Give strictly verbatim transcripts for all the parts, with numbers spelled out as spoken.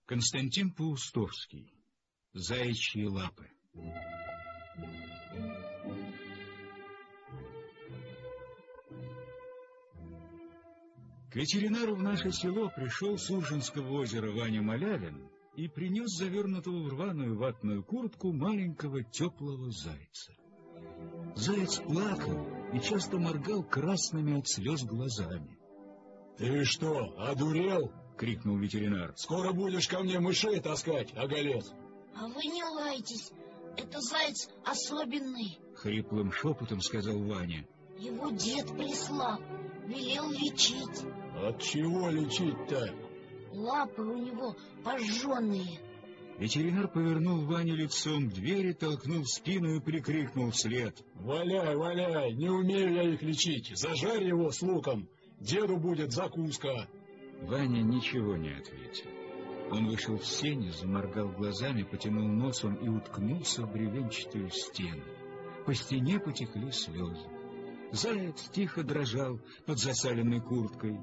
Константин Паустовский. Заячьи лапы. К ветеринару в наше село пришел с Уржинского озера Ваня Малявин и принес завернутого в рваную ватную куртку маленького теплого зайца. Заяц плакал и часто моргал красными от слез глазами. — Ты что, одурел? — крикнул ветеринар. — Скоро будешь ко мне мышей таскать, оголец. — А вы не лайтесь, это заяц особенный, — хриплым шепотом сказал Ваня. — Его дед прислал, велел лечить. — От чего лечить-то? Лапы у него пожженные. Ветеринар повернул Ваню лицом к двери, толкнул в спину и прикрикнул вслед. — Валяй, валяй, не умею я их лечить, зажарь его с луком, деду будет закуска. Ваня ничего не ответил. Он вышел в сени, заморгал глазами, потянул носом и уткнулся в бревенчатую стену. По стене потекли слезы. Заяц тихо дрожал под засаленной курткой.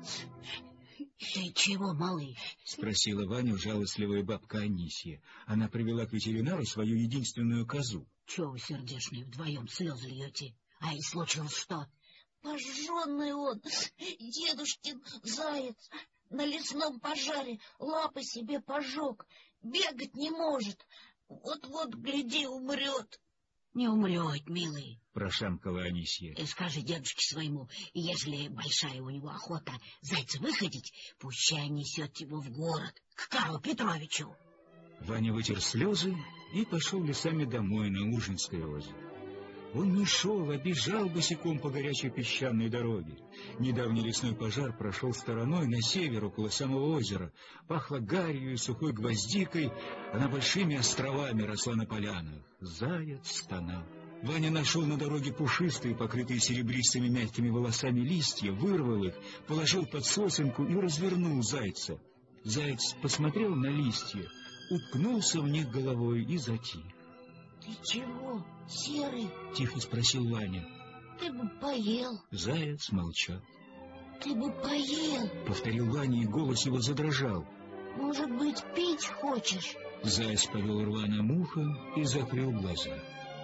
— Ты чего, малый? — спросила Ваню жалостливая бабка Анисья. Она привела к ветеринару свою единственную козу. — Чего вы, сердечные, вдвоем слезы льете? А и случилось что? — Пожженный он, дедушкин заяц, на лесном пожаре лапы себе пожег, бегать не может, вот-вот, гляди, умрет. — Не умрет, милый, — прошамкала Анисья. — Скажи дедушке своему, ежели большая у него охота зайца выходить, пущай несет его в город, к Карлу Петровичу. Ваня вытер слезы и пошел лесами домой на Уржинское озеро. Он не шел, а бежал босиком по горячей песчаной дороге. Недавний лесной пожар прошел стороной на север, около самого озера. Пахло гарью и сухой гвоздикой, она большими островами росла на полянах. Заяц стонал. Ваня нашел на дороге пушистые, покрытые серебристыми мягкими волосами листья, вырвал их, положил под сосенку и развернул зайца. Заяц посмотрел на листья, уткнулся в них головой и затих. — Ты чего, серый? — тихо спросил Ваня. — Ты бы поел. Заяц молчал. — Ты бы поел, — повторил Ваня, и голос его задрожал. — Может быть, пить хочешь? Заяц повел рваным ухом и закрыл глаза.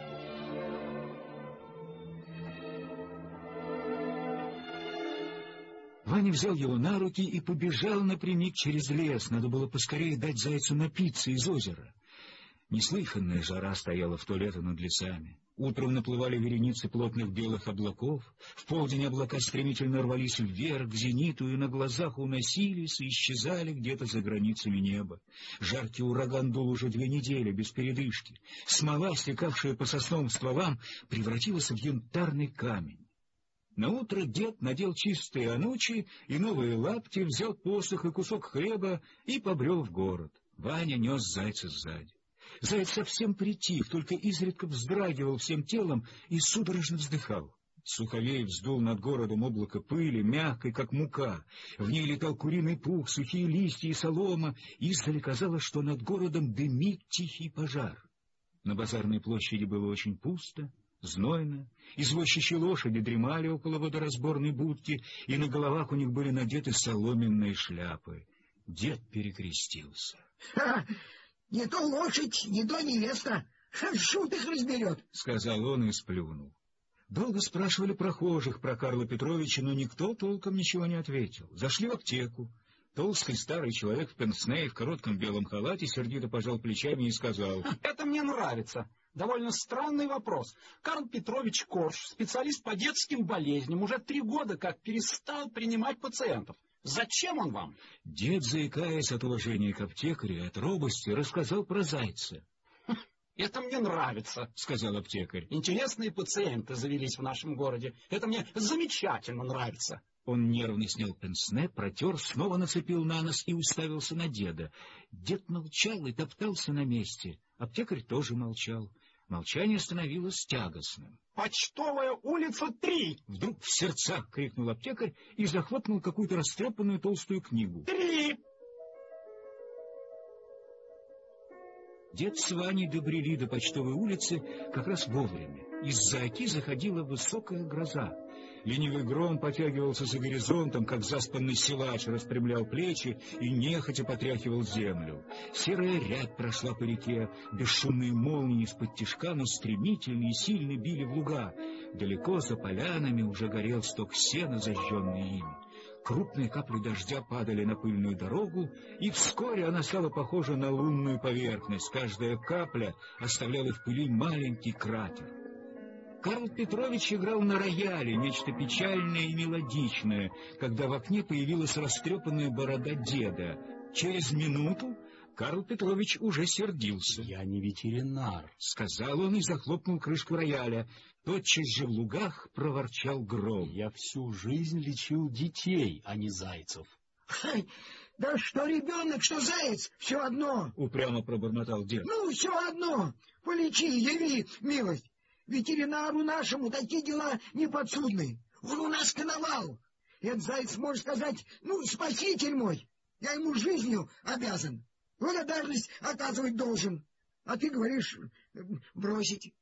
Ваня взял его на руки и побежал напрямик через лес. Надо было поскорее дать зайцу напиться из озера. Неслыханная жара стояла в то лето над лесами. Утром наплывали вереницы плотных белых облаков, в полдень облака стремительно рвались вверх, к зениту, и на глазах уносились и исчезали где-то за границами неба. Жаркий ураган дул уже две недели, без передышки. Смола, стекавшая по сосновым стволам, превратилась в янтарный камень. Наутро дед надел чистые анучи и новые лапти, взял посох и кусок хлеба и побрел в город. Ваня нес зайца сзади. Заяц совсем притих, только изредка вздрагивал всем телом и судорожно вздыхал. Суховей вздул над городом облако пыли, мягкой, как мука. В ней летал куриный пух, сухие листья и солома. Издали казалось, что над городом дымит тихий пожар. На базарной площади было очень пусто, знойно. Извозчичьи лошади дремали около водоразборной будки, и на головах у них были надеты соломенные шляпы. Дед перекрестился. — Не то лошадь, не то невеста. Шут их разберет, — сказал он и сплюнул. Долго спрашивали прохожих про Карла Петровича, но никто толком ничего не ответил. Зашли в аптеку. Толстый старый человек в пенсне и в коротком белом халате сердито пожал плечами и сказал: — Это мне нравится. Довольно странный вопрос. Карл Петрович Корж, специалист по детским болезням, уже три года как перестал принимать пациентов. Зачем он вам? Дед, заикаясь от уважения к аптекарю и от робости, рассказал про зайца. — Это мне нравится, — сказал аптекарь. — Интересные пациенты завелись в нашем городе. Это мне замечательно нравится. Он нервно снял пенсне, протер, снова нацепил на нос и уставился на деда. Дед молчал и топтался на месте. Аптекарь тоже молчал. Молчание становилось тягостным. — Почтовая улица три! — вдруг в сердцах крикнул аптекарь и захлопнул какую-то растрепанную толстую книгу. — Три! Дед с Ваней добрели до Почтовой улицы как раз вовремя. Из-за оки заходила высокая гроза. Ленивый гром потягивался за горизонтом, как заспанный силач, распрямлял плечи и нехотя потряхивал землю. Серая рябь прошла по реке, бесшумные молнии из-под тишка, но стремительно и сильно били в луга. Далеко за полянами уже горел сток сена, зажженный ими. Крупные капли дождя падали на пыльную дорогу, и вскоре она стала похожа на лунную поверхность. Каждая капля оставляла в пыли маленький кратер. Карл Петрович играл на рояле, нечто печальное и мелодичное, когда в окне появилась растрепанная борода деда. Через минуту Карл Петрович уже сердился. — Я не ветеринар, — сказал он и захлопнул крышку рояля. Тотчас же в лугах проворчал гром. — Я всю жизнь лечил детей, а не зайцев. — Да что ребенок, что заяц, все одно. — упрямо пробормотал дед. — Ну, все одно. Полечи, яви милость. Ветеринару нашему такие дела не подсудны. Он у нас коновал. Этот заяц, можно сказать, ну, спаситель мой. Я ему жизнью обязан. Благодарность оказывать должен. А ты говоришь, бросить.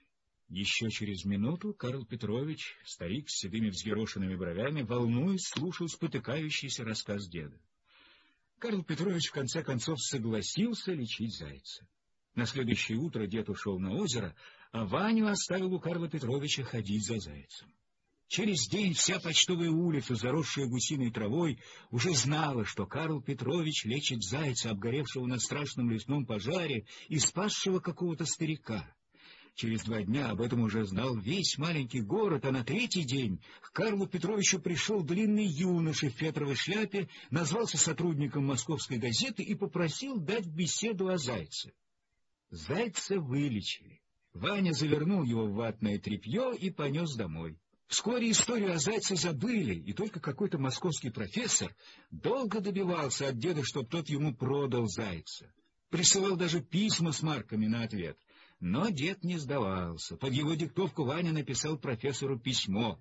Еще через минуту Карл Петрович, старик с седыми взъерошенными бровями, волнуясь, слушал спотыкающийся рассказ деда. Карл Петрович в конце концов согласился лечить зайца. На следующее утро дед ушел на озеро, а Ваню оставил у Карла Петровича ходить за зайцем. Через день вся Почтовая улица, заросшая гусиной травой, уже знала, что Карл Петрович лечит зайца, обгоревшего на страшном лесном пожаре и спасшего какого-то старика. Через два дня об этом уже знал весь маленький город, а на третий день к Карлу Петровичу пришел длинный юноша в фетровой шляпе, назвался сотрудником московской газеты и попросил дать беседу о зайце. Зайца вылечили. Ваня завернул его в ватное тряпье и понес домой. Вскоре историю о зайце забыли, и только какой-то московский профессор долго добивался от деда, чтоб тот ему продал зайца. Присылал даже письма с марками на ответ. Но дед не сдавался. Под его диктовку Ваня написал профессору письмо.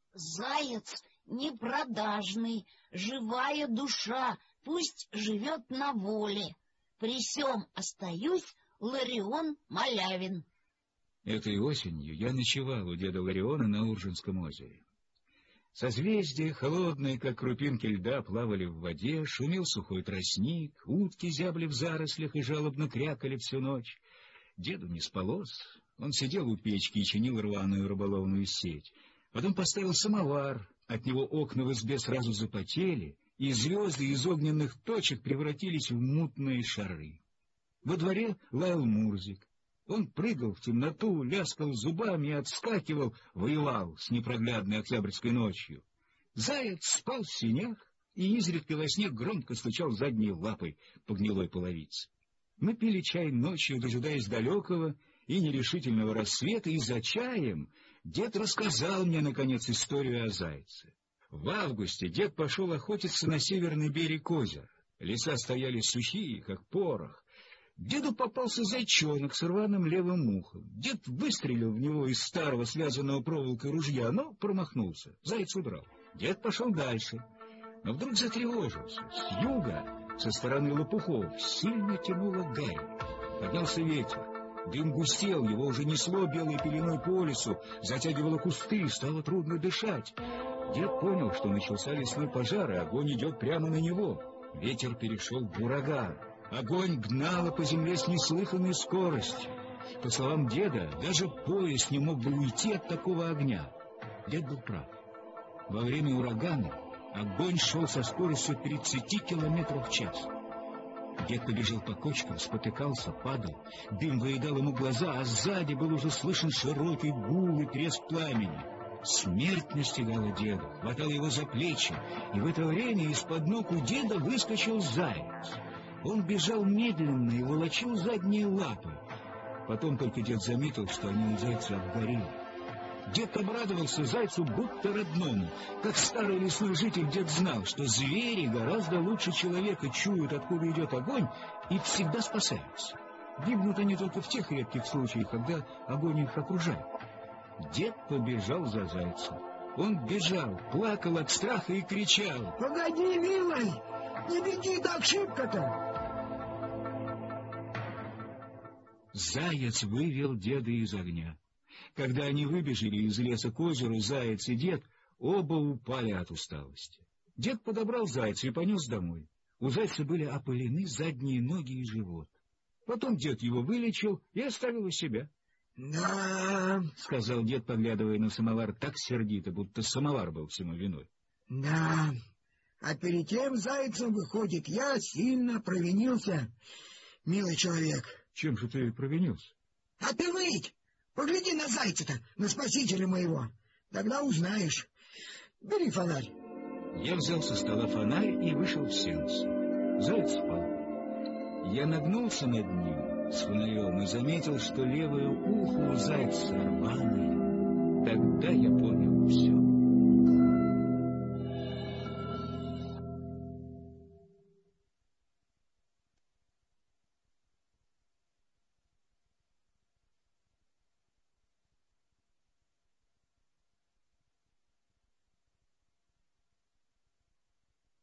«Заяц непродажный, живая душа, пусть живет на воле. При сём остаюсь, Ларион Малявин». Этой осенью я ночевал у деда Лариона на Уржинском озере. Созвездия, холодные, как крупинки льда, плавали в воде, шумел сухой тростник, утки зябли в зарослях и жалобно крякали всю ночь. Деду не спалось, он сидел у печки и чинил рваную рыболовную сеть. Потом поставил самовар, от него окна в избе сразу запотели, и звезды из огненных точек превратились в мутные шары. Во дворе лаял Мурзик. Он прыгал в темноту, ляскал зубами и отскакивал, воевал с непроглядной октябрьской ночью. Заяц спал в сенях и изредка во сне громко стучал задней лапой по гнилой половице. Мы пили чай ночью, дожидаясь далекого и нерешительного рассвета, и за чаем дед рассказал мне, наконец, историю о зайце. В августе дед пошел охотиться на северный берег озера. Леса стояли сухие, как порох. Деду попался зайчонок с рваным левым ухом. Дед выстрелил в него из старого связанного проволокой ружья, но промахнулся. Заяц удрал. Дед пошел дальше, но вдруг затревожился. С юга, со стороны лопухов, сильно тянуло гарь. Поднялся ветер. Дым густел, его уже несло белой пеленой по лесу, затягивало кусты, стало трудно дышать. Дед понял, что начался лесной пожар, и огонь идет прямо на него. Ветер перешел в ураган. Огонь гнало по земле с неслыханной скоростью. По словам деда, даже поезд не мог бы уйти от такого огня. Дед был прав. Во время урагана огонь шел со скоростью тридцати километров в час. Дед побежал по кочкам, спотыкался, падал. Дым выедал ему глаза, а сзади был уже слышен широкий гул и треск пламени. Смерть настигала деда, хватала его за плечи, и в это время из-под ног у деда выскочил заяц. Он бежал медленно и волочил задние лапы. Потом только дед заметил, что они у зайца обгорели. Дед обрадовался зайцу будто родному. Как старый лесной житель, дед знал, что звери гораздо лучше человека чуют, откуда идет огонь, и всегда спасаются. Гибнут они только в тех редких случаях, когда огонь их окружает. Дед побежал за зайцем. Он бежал, плакал от страха и кричал: «Погоди, милый, не беги так шибко-то!» Заяц вывел деда из огня. Когда они выбежали из леса к озеру, заяц и дед оба упали от усталости. Дед подобрал зайца и понес домой. У зайца были опылены задние ноги и живот. Потом дед его вылечил и оставил у себя. — Да, — сказал дед, поглядывая на самовар так сердито, будто самовар был всему виной. — да, а перед тем зайцем, выходит, я сильно провинился, милый человек. — Чем же ты провинился? — А ты выйдь, погляди на зайца-то, на спасителя моего, тогда узнаешь. Бери фонарь. Я взял со стола фонарь и вышел в сеанс. Заяц спал. Я нагнулся над ним с фонарем и заметил, что левое ухо у зайца рваное. Тогда я понял все.